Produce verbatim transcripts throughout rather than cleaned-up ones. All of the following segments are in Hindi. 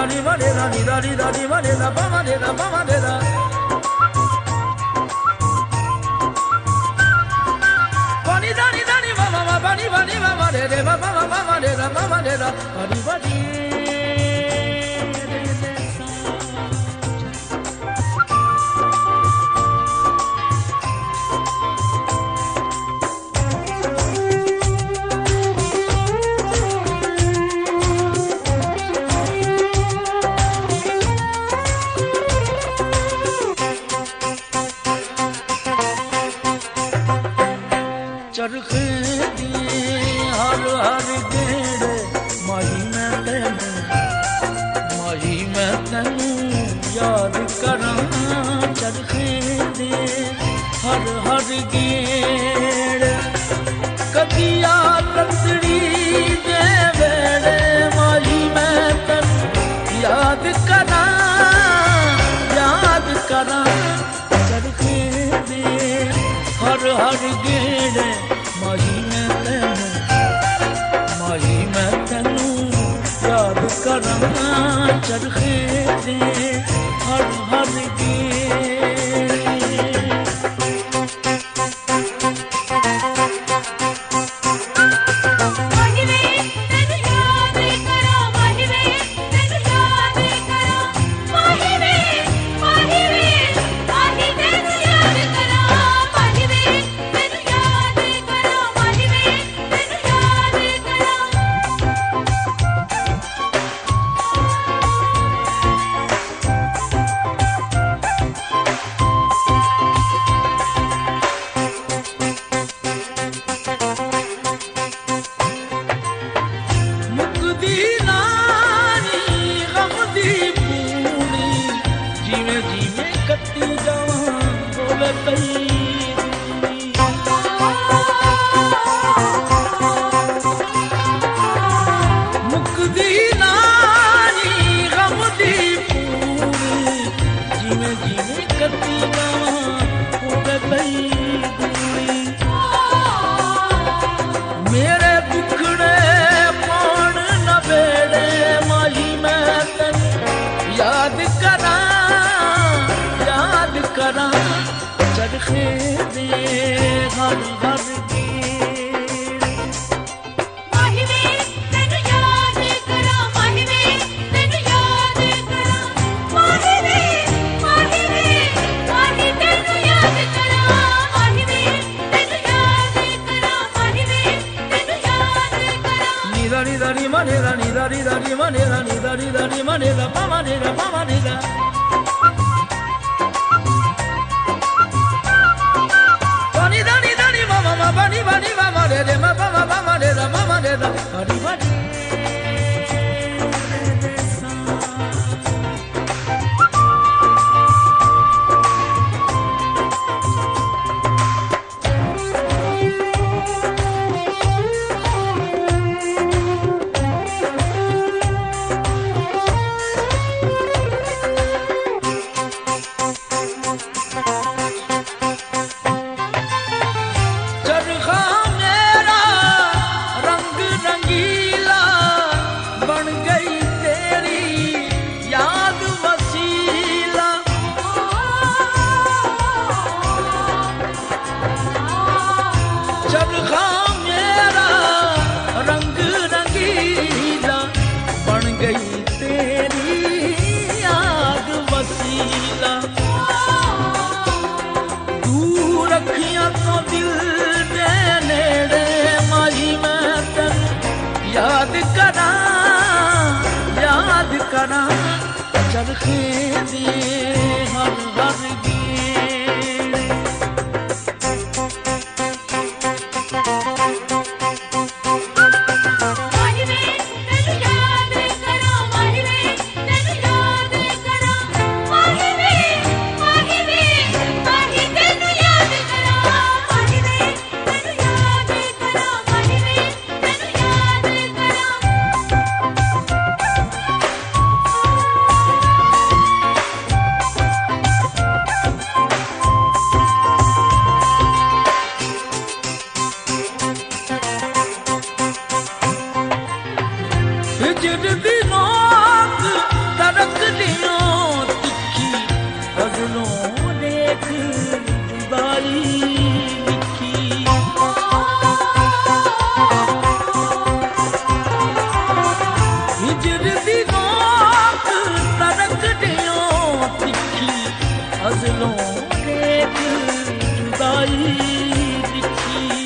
ri ma re da ni da ri da ri ma re da pa ma re da pa ma re da pa ni da ni da ni ma ma ma pa ni pa ni ma ma re re pa pa ma pa ma re da pa ma re da pa ni pa ni चरखे दी हर हर गेड़े माही मैं तेनू माही मैं तेनू याद करां चरखे दे हर हर गेड़े कदी आ लंदड़ी दे वेड़े माही मैं तेनू याद करां याद करां चरखे दे हर हर गेड़े माही मैं तेनू माही मैं तेनू याद करां चरखे दे हर हर गेड़े मेरे दुखड़े कौन न बेड़े माही मैं तेनू याद करां याद करां चरखे दे हर हर ni da ni ma ni da ni da ri da ni ma ni da ni da ri da ni ma ni da pa ma ni da pa ma ni da pa ni da ni da ni ma ma ma pa ni pa ni ma ma re re ma pa ma pa ma re da ma ma re da pa ni pa ni चरखे दे हर हर गेड़े माही में तेनू याद करां माही में तेनू याद करां माही में माही में माही तेनू याद करां माही में तेनू याद करां माही में तेनू याद करां अजलों देख जुदाई लिखी। हिजर दी नोक तड़क दियो तिखी, अजलों देख जुदाई लिखी।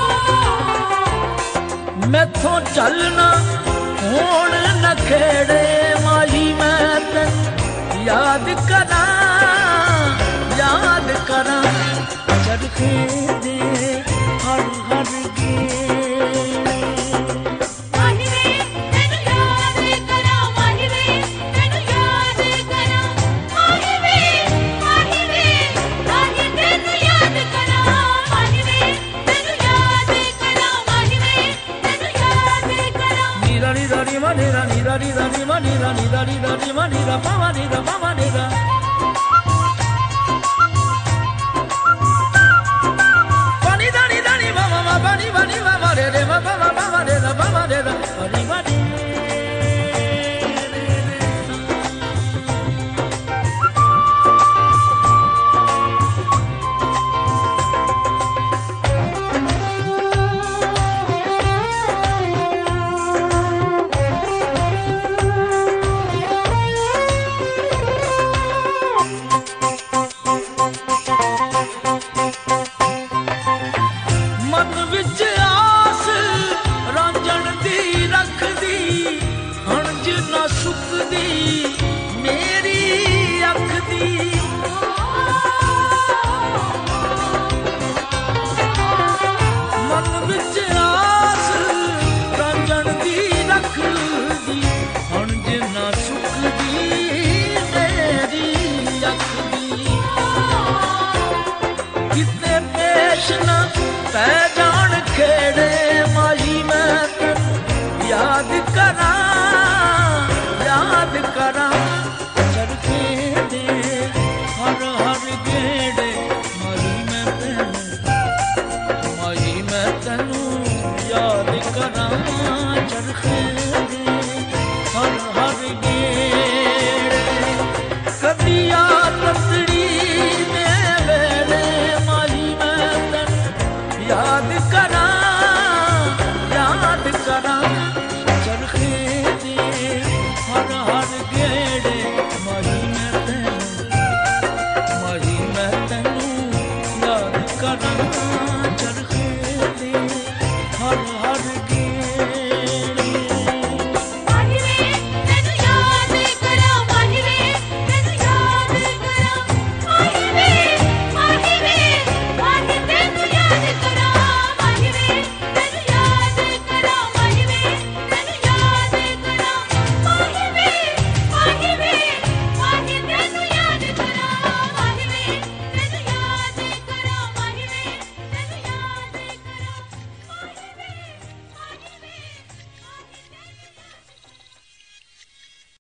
मैथों चलना होण न खेड़े माही, मैं तन याद करा याद करा चरखे दे हर हर गेड़े। माही वे तेनू याद करा, माही वे तेनू याद करा, माही वे माही वे माही तेनू याद करा, माही वे तेनू याद करा, माही वे तेनू याद करा। नीरा नीरा नी मा नीरा नीरा नीरा नी मा नीरा नीरा नीरा नी मा नीरा पा मा नीरा पा मा नीरा। पानी दानी दानी मा मा मा पानी पानी मा मा रे रे मा पा मा पा मा रे रा पा मा रे रा पानी मा रे रे रे सा। मन विच आस रांझण दी रखदी, हंज ना सुकदी मेरी अख दी। मन विच आस रांझण दी रखदी, हंज ना सुकदी मेरी अख दी। कितने पेश ना पै जान खेड़े माही, मैं तन याद करा याद करा चरखे दे हर हर गेड़े। माही मैं तैनू माही मैं तैनू याद करा चरखे दे हर हर गेड़े। कदी आ तसड़ी ने वेड़े माही मैं तन याद करा याद करा चरखे दे हर हर गेड़े। माही मैं तैनू माही मैं तैनू याद करा